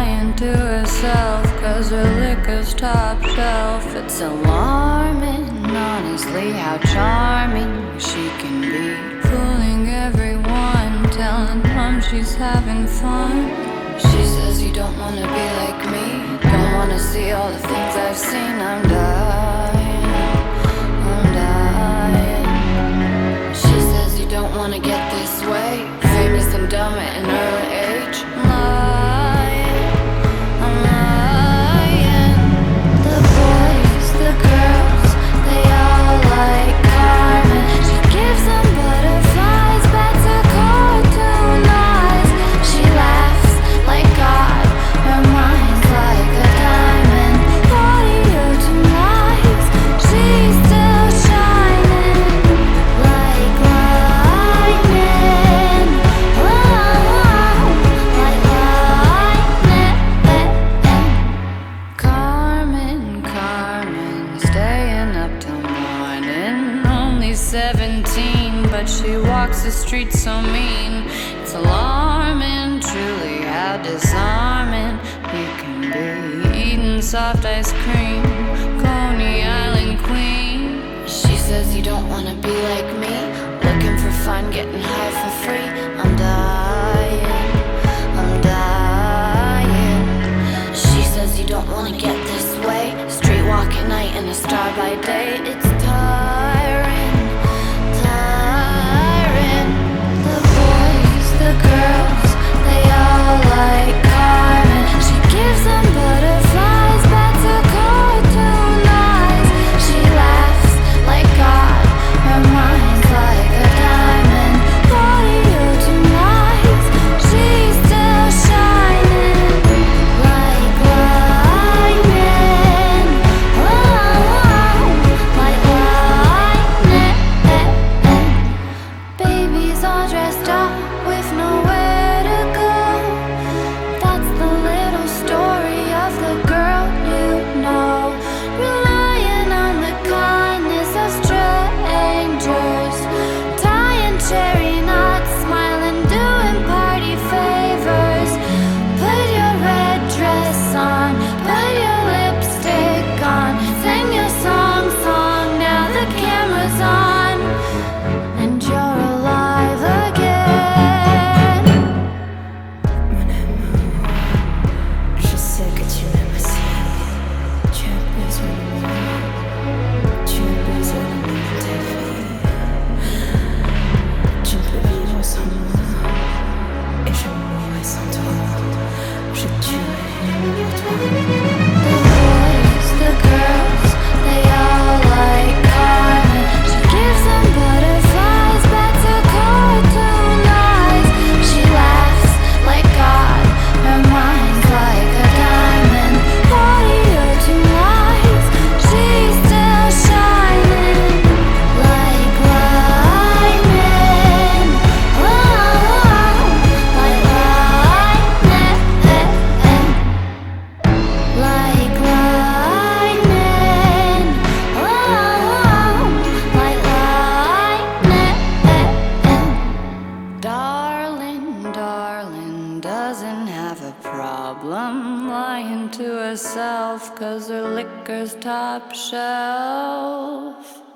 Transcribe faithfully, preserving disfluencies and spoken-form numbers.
lying to herself, cause her liquor's top shelf. It's alarming, honestly, how charming she can be. Fooling everyone, telling them she's having fun. She says you don't wanna be like me, don't wanna see all the things I've seen. I'm dying, I'm dying. She says you don't wanna get this way, famous and dumb at an early age. Lying, I'm lying. The boys, the girls, they all like Carmen. She gives them butterflies, bats her cartoon eyes. She laughs like God, her mind's like a diamond. Body of two lies, she's still shining like lightning. Oh, like lightning. Carmen, Carmen, staying up till morning. Only seventeen, but she walks the streets so mean. It's alarming, truly, how disarming you can be. Eating soft ice cream, Coney Island queen. She says you don't wanna be like me, looking for fun, getting high for free. I'm dying, I'm dying. She says you don't wanna get this way, street walk at night and a star by day. It's tiring, tiring. The boys, the girls, they all like Carmen. She gives them butterflies, bats her cartoon eyes. She laughs like God, her mind's like a diamond. Body of two lies, she's still shining like lightning. Oh, like lightning. Babies all dressed up with nowhere to go. That's the little story of the girl you know. Relying on the kindness of strangers, tying cherry knots, smiling, doing party favors. Put your red dress on, put your lipstick on, sing your song, song, now the camera's on, and you're alive again. Mon amour, je sais que tu m'aimes aussi. Tu as besoin de moi, tu as besoin de moi dans ta vie. Tu ne peux vivre sans moi, et je mourrai sans toi. Je tuerai pour toi. The boys, the girls, they all like Carmen. She gives them butterflies, bats her cartoon eyes. She laughs like God, her mind's like a diamond. Body of two lies, she's still shining like lightning. Oh, like lightning. Like lightning. Oh, like lightning. Darling, darling, doesn't have a problem lying to herself, cause her liquor's top shelf.